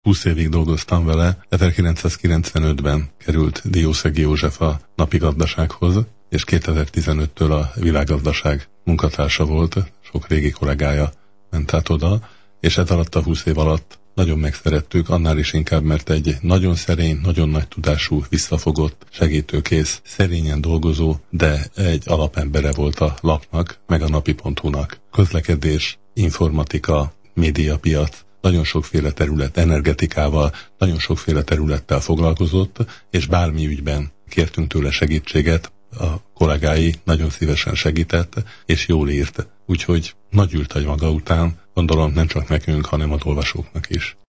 20 évig dolgoztam vele. 1995-ben került Diószegi József a Napi Gazdasághoz, és 2015-től a Világgazdaság munkatársa volt, sok régi kollégája ment át oda, és ez alatt a 20 év alatt nagyon megszerettük, annál is inkább, mert egy nagyon szerény, nagyon nagy tudású, visszafogott, segítőkész, szerényen dolgozó, de egy alapembere volt a lapnak, meg a napi.hu-nak. Közlekedés, informatika, médiapiac, nagyon sokféle terület, energetikával, nagyon sokféle területtel foglalkozott, és bármi ügyben kértünk tőle segítséget, a kollégái nagyon szívesen segített, és jól írt. Úgyhogy nagy ült maga után, gondolom nem csak nekünk, hanem az olvasóknak is.